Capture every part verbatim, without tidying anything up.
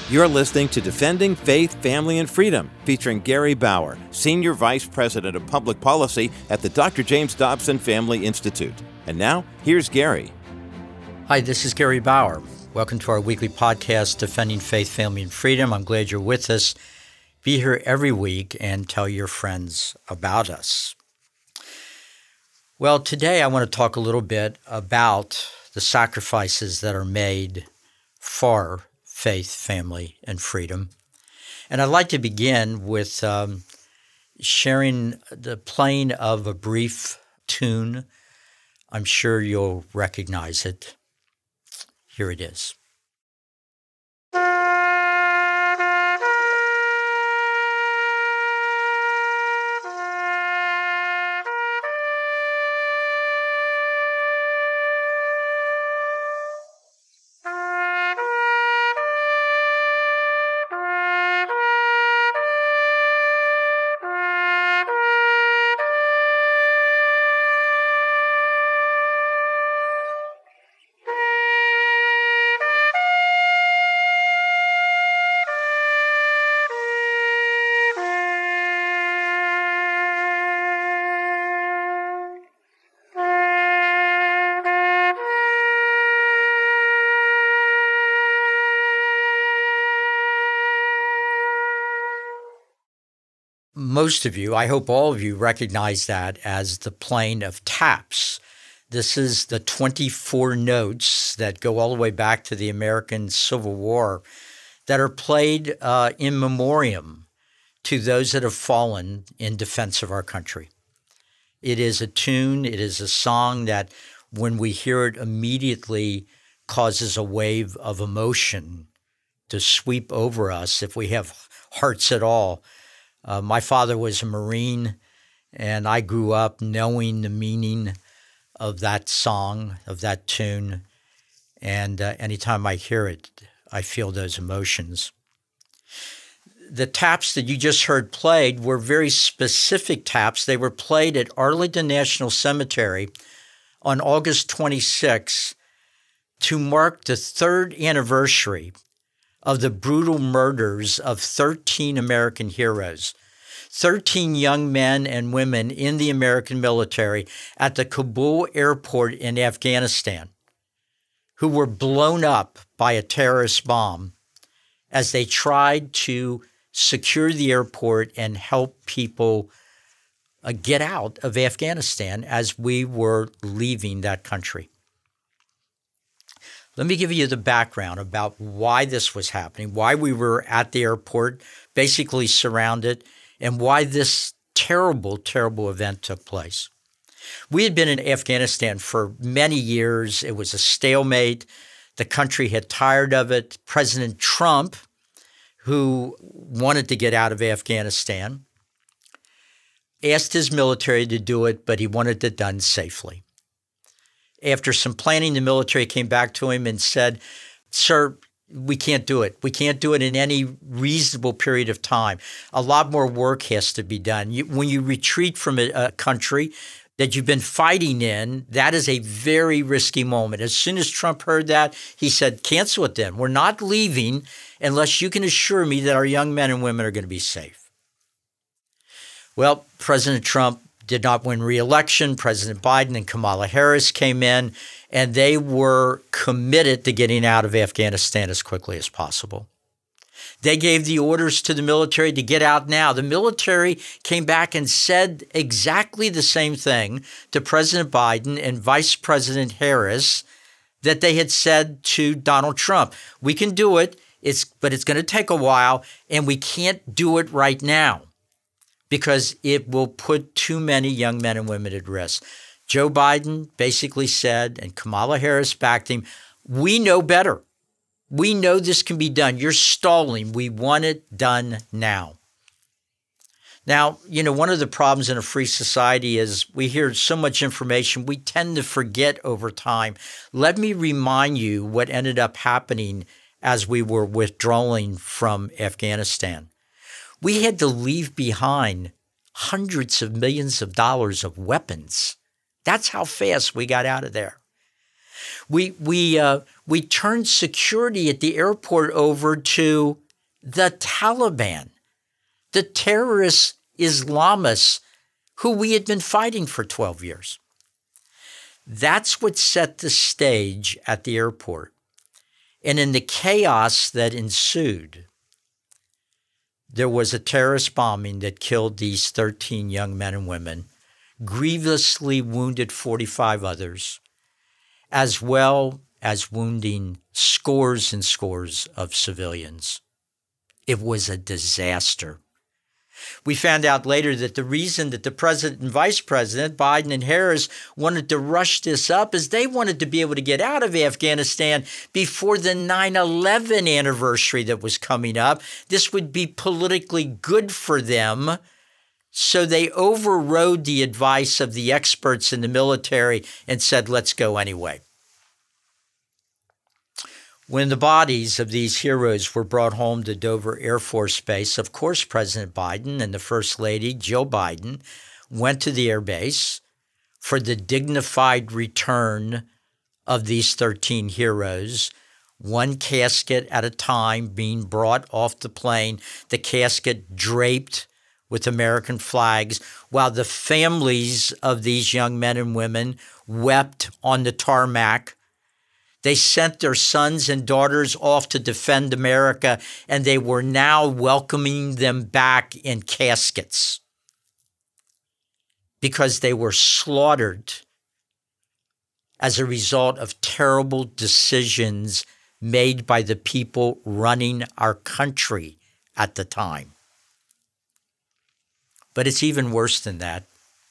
You're listening to Defending Faith, Family, and Freedom, featuring Gary Bauer, Senior Vice President of Public Policy at the Doctor James Dobson Family Institute. And now, here's Gary. Hi, this is Gary Bauer. Welcome to our weekly podcast, Defending Faith, Family, and Freedom. I'm glad you're with us. Be here every week and tell your friends about us. Well, today I want to talk a little bit about the sacrifices that are made for faith, family, and freedom. And I'd like to begin with um, sharing the playing of a brief tune. I'm sure you'll recognize it. Here it is. Most of you, I hope all of you, recognize that as the playing of taps. This is the twenty-four notes that go all the way back to the American Civil War that are played uh, in memoriam to those that have fallen in defense of our country. It is a tune, it is a song that when we hear it immediately causes a wave of emotion to sweep over us if we have hearts at all. Uh, my father was a Marine, and I grew up knowing the meaning of that song, of that tune, and uh, anytime I hear it, I feel those emotions. The taps that you just heard played were very specific taps. They were played at Arlington National Cemetery on August twenty-sixth to mark the third anniversary of the brutal murders of thirteen American heroes, thirteen young men and women in the American military at the Kabul airport in Afghanistan, who were blown up by a terrorist bomb as they tried to secure the airport and help people uh, get out of Afghanistan as we were leaving that country. Let me give you the background about why this was happening, why we were at the airport, basically surrounded, and why this terrible, terrible event took place. We had been in Afghanistan for many years. It was a stalemate. The country had tired of it. President Trump, who wanted to get out of Afghanistan, asked his military to do it, but he wanted it done safely. After some planning, the military came back to him and said, "Sir, we can't do it. We can't do it in any reasonable period of time. A lot more work has to be done. You, when you retreat from a, a country that you've been fighting in, that is a very risky moment." As soon as Trump heard that, he said, "Cancel it then. We're not leaving unless you can assure me that our young men and women are going to be safe." Well, President Trump did not win re-election. President Biden and Kamala Harris came in, and they were committed to getting out of Afghanistan as quickly as possible. They gave the orders to the military to get out now. The military came back and said exactly the same thing to President Biden and Vice President Harris that they had said to Donald Trump. "We can do it, it's, but it's going to take a while, and we can't do it right now, because it will put too many young men and women at risk." Joe Biden basically said, and Kamala Harris backed him, "We know better. We know this can be done. You're stalling. We want it done now." Now, you know, one of the problems in a free society is we hear so much information, we tend to forget over time. Let me remind you what ended up happening as we were withdrawing from Afghanistan. We had to leave behind hundreds of millions of dollars of weapons. That's how fast we got out of there. We we uh, we turned security at the airport over to the Taliban, the terrorist Islamists who we had been fighting for twelve years. That's what set the stage at the airport. And in the chaos that ensued, there was a terrorist bombing that killed these thirteen young men and women, grievously wounded forty-five others, as well as wounding scores and scores of civilians. It was a disaster. We found out later that the reason that the president and vice president, Biden and Harris, wanted to rush this up is they wanted to be able to get out of Afghanistan before the nine eleven anniversary that was coming up. This would be politically good for them. So they overrode the advice of the experts in the military and said, let's go anyway. When the bodies of these heroes were brought home to Dover Air Force Base, of course, President Biden and the First Lady, Jill Biden, went to the air base for the dignified return of these thirteen heroes, one casket at a time being brought off the plane, the casket draped with American flags, while the families of these young men and women wept on the tarmac. They sent their sons and daughters off to defend America, and they were now welcoming them back in caskets because they were slaughtered as a result of terrible decisions made by the people running our country at the time. But it's even worse than that.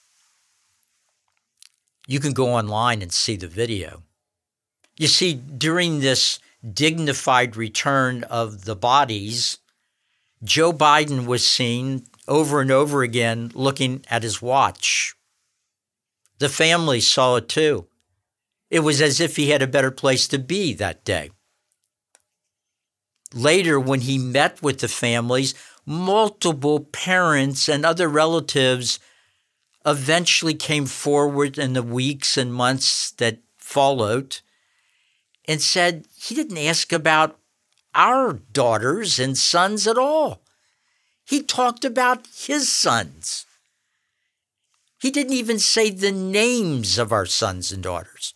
You can go online and see the video. You see, during this dignified return of the bodies, Joe Biden was seen over and over again looking at his watch. The family saw it too. It was as if he had a better place to be that day. Later, when he met with the families, multiple parents and other relatives eventually came forward in the weeks and months that followed and said he didn't ask about our daughters and sons at all. He talked about his sons. He didn't even say the names of our sons and daughters.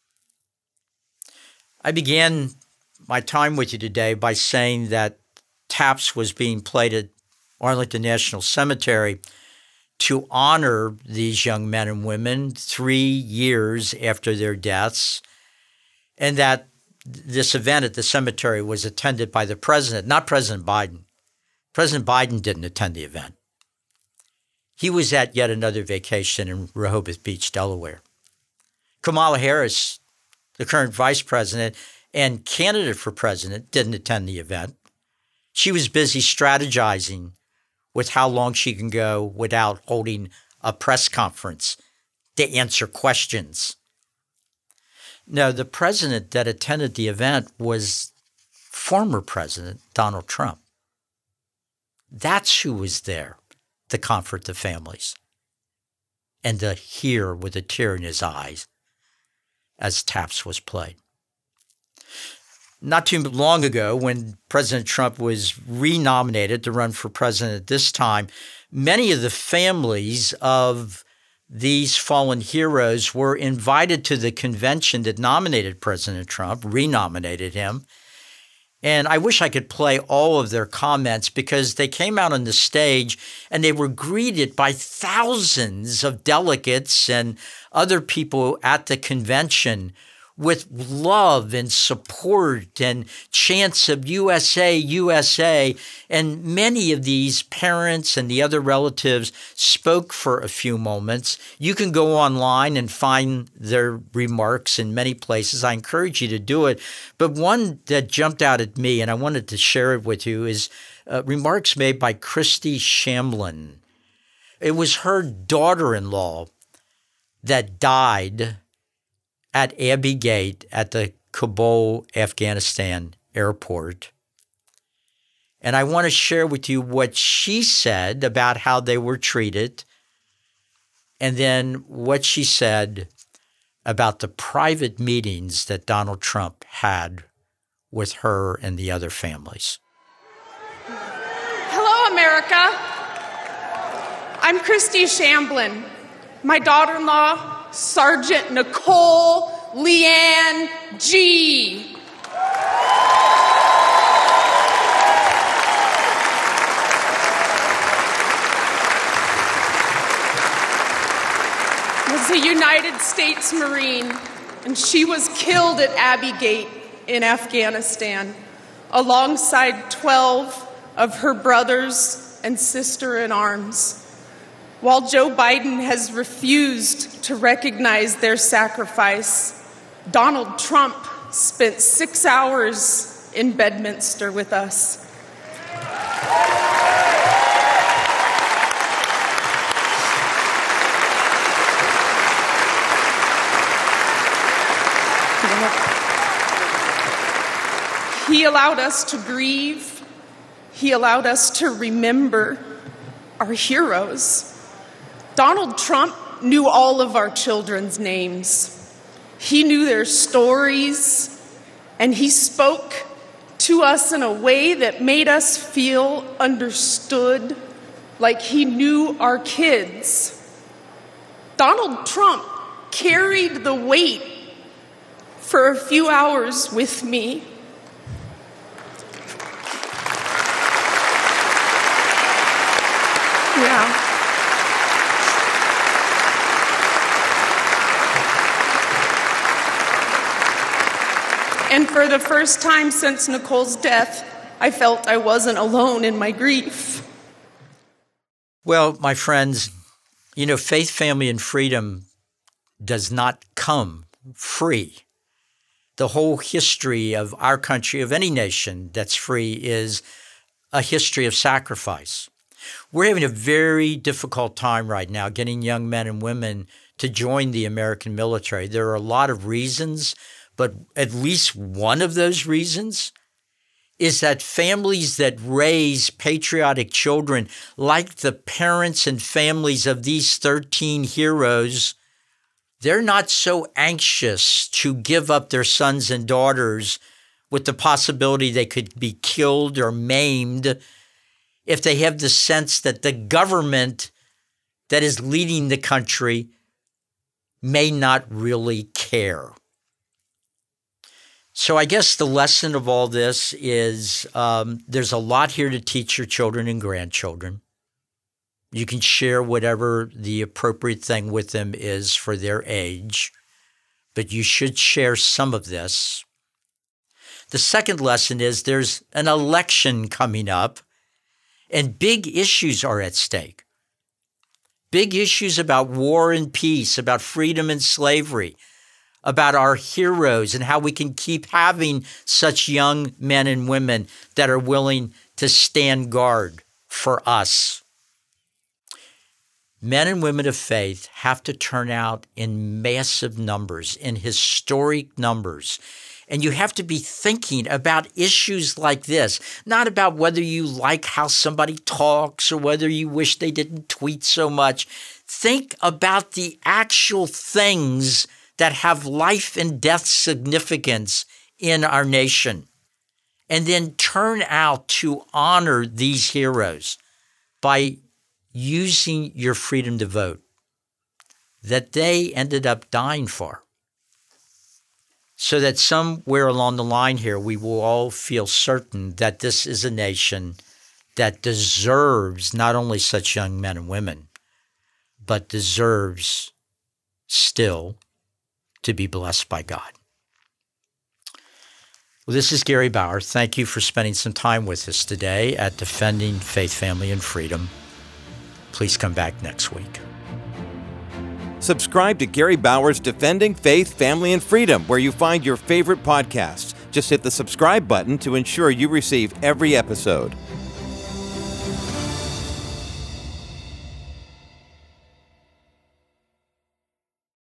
I began my time with you today by saying that Taps was being played at Arlington National Cemetery to honor these young men and women three years after their deaths, and that this event at the cemetery was attended by the president, not President Biden. President Biden didn't attend the event. He was at yet another vacation in Rehoboth Beach, Delaware. Kamala Harris, the current vice president and candidate for president, didn't attend the event. She was busy strategizing with how long she can go without holding a press conference to answer questions. No, the president that attended the event was former President Donald Trump. That's who was there to comfort the families and to hear with a tear in his eyes as Taps was played. Not too long ago, when President Trump was renominated to run for president at this time, many of the families of these fallen heroes were invited to the convention that nominated President Trump, renominated him. And I wish I could play all of their comments because they came out on the stage and they were greeted by thousands of delegates and other people at the convention with love and support and chants of U S A, U S A. And many of these parents and the other relatives spoke for a few moments. You can go online and find their remarks in many places. I encourage you to do it. But one that jumped out at me, and I wanted to share it with you, is uh, remarks made by Christy Shamlin. It was her daughter-in-law that died at Abbey Gate at the Kabul, Afghanistan airport. And I want to share with you what she said about how they were treated, and then what she said about the private meetings that Donald Trump had with her and the other families. Hello, America. I'm Christy Shamblin. My daughter-in-law, Sergeant Nicole Leanne G. was a United States Marine, and she was killed at Abbey Gate in Afghanistan, alongside twelve of her brothers and sister-in-arms. While Joe Biden has refused to recognize their sacrifice, Donald Trump spent six hours in Bedminster with us. He allowed us to grieve. He allowed us to remember our heroes. Donald Trump knew all of our children's names. He knew their stories, and he spoke to us in a way that made us feel understood, like he knew our kids. Donald Trump carried the weight for a few hours with me. Yeah. And for the first time since Nicole's death, I felt I wasn't alone in my grief. Well, my friends, you know, faith, family, and freedom does not come free. The whole history of our country, of any nation that's free, is a history of sacrifice. We're having a very difficult time right now getting young men and women to join the American military. There are a lot of reasons, but at least one of those reasons is that families that raise patriotic children, like the parents and families of these thirteen heroes, they're not so anxious to give up their sons and daughters with the possibility they could be killed or maimed if they have the sense that the government that is leading the country may not really care. So I guess the lesson of all this is um, there's a lot here to teach your children and grandchildren. You can share whatever the appropriate thing with them is for their age, but you should share some of this. The second lesson is there's an election coming up, and big issues are at stake. Big issues about war and peace, about freedom and slavery, about our heroes and how we can keep having such young men and women that are willing to stand guard for us. Men and women of faith have to turn out in massive numbers, in historic numbers. And you have to be thinking about issues like this, not about whether you like how somebody talks or whether you wish they didn't tweet so much. Think about the actual things that have life and death significance in our nation. And then turn out to honor these heroes by using your freedom to vote that they ended up dying for. So that somewhere along the line here, we will all feel certain that this is a nation that deserves not only such young men and women, but deserves still to be blessed by God. Well, this is Gary Bauer. Thank you for spending some time with us today at Defending Faith, Family, and Freedom. Please come back next week. Subscribe to Gary Bauer's Defending Faith, Family, and Freedom, where you find your favorite podcasts. Just hit the subscribe button to ensure you receive every episode.